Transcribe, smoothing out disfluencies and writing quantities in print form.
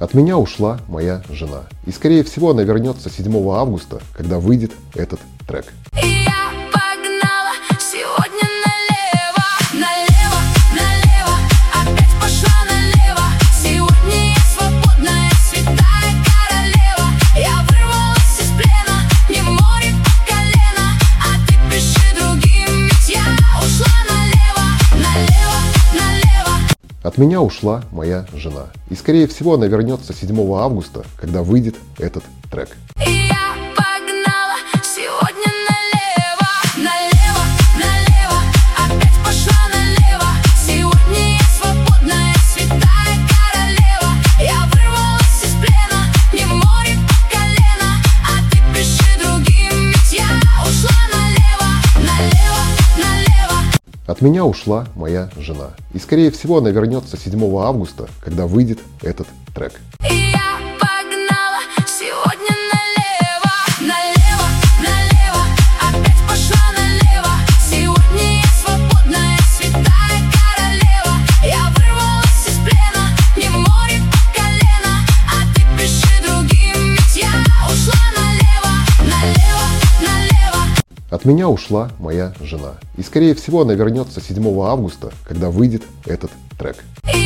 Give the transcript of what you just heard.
От меня ушла моя жена. И скорее всего она вернется 7 августа, когда выйдет этот трек. Я погнала сегодня налево, налево, налево, опять пошла налево. Сегодня я свободная, святая королева. Я вырвалась из плена, не море по колено. А ты пиши другим, ведь я ушла налево, налево, налево. От меня ушла моя жена. И скорее всего она вернется 7 августа, когда выйдет этот трек. Я погнала сегодня налево, налево, налево, опять пошла налево. Сегодня я свободная, святая королева. Я вырвалась из плена, не море по колено. А ты пиши другим, ведь я ушла налево, налево, налево. От меня ушла моя жена. И скорее всего она вернется 7 августа, когда выйдет этот трек. Я погнала сегодня налево, налево, налево, опять пошла налево. Сегодня я свободная, святая королева. Я вырвалась из плена, не море по колено. А ты пиши другим, ведь я ушла налево, налево, налево. От меня ушла моя жена. И скорее всего она вернется 7 августа, когда выйдет этот трек.